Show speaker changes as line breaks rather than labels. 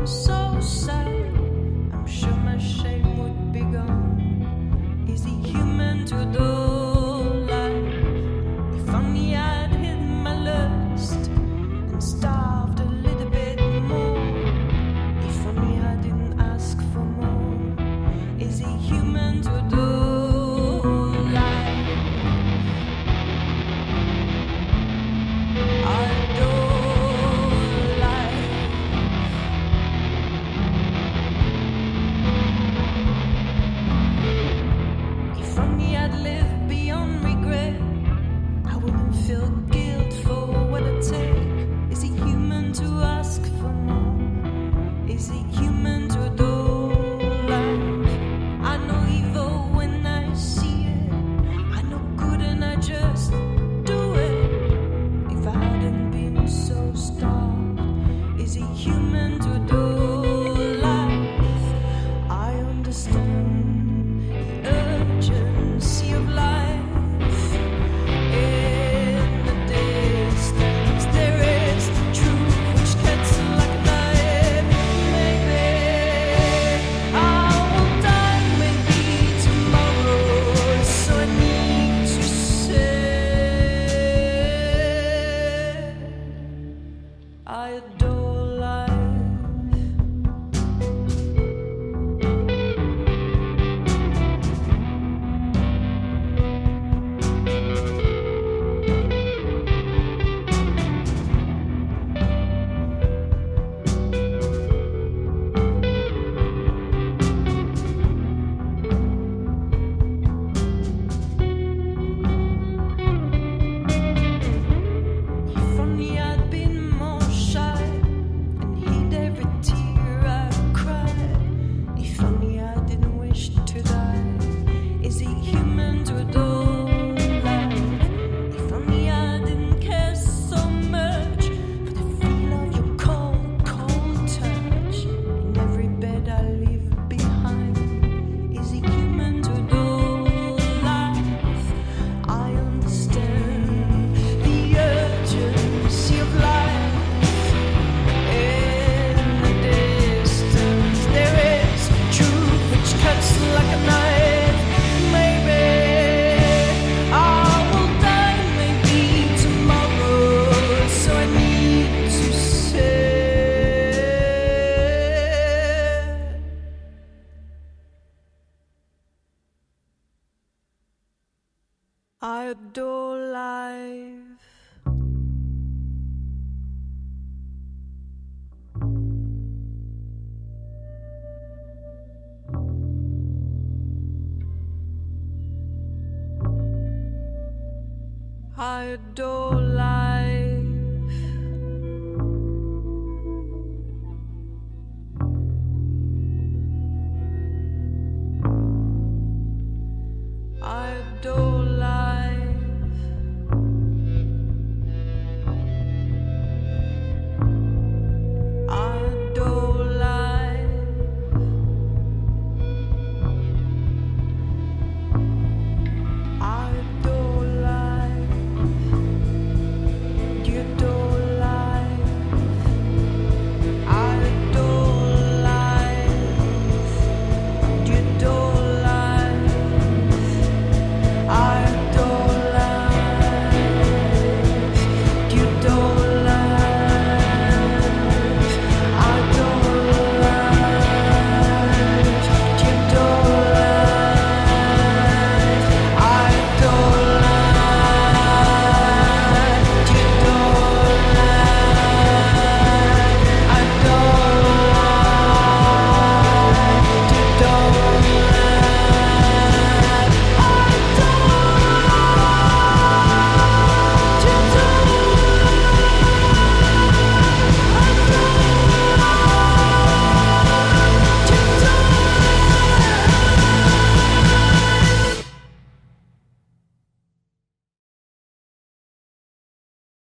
so sad. I'm sure my shame would be gone. Is he human to adore life? If only I'd hidden my lust and starved a little bit more. If only I didn't ask for more. Is he human to adore life? I adore life. If only I'd lived beyond regret, I wouldn't feel guilt for what I take. Is he human to ask for more? Is he human to adore life? I know evil when I see it. I know good and I just do it. If I hadn't been so starved, is he human to adore life? I understand the urgency of life. In the distance, there is the truth which cuts like a knife. Maybe I will die, maybe tomorrow. So I need to say, I adore life. If only I'd been more shy and hid every tear I cried. If only I didn't wish to die. Is he human to adore life? If only I didn't care so much for the feel of your cold, cold touch in every bed I leave behind. Is he human to adore life? I understand the urgency of life. In the distance, there is truth which cuts like a knife. Maybe I will die, maybe tomorrow. So I need to say, I adore life. I adore life. I adore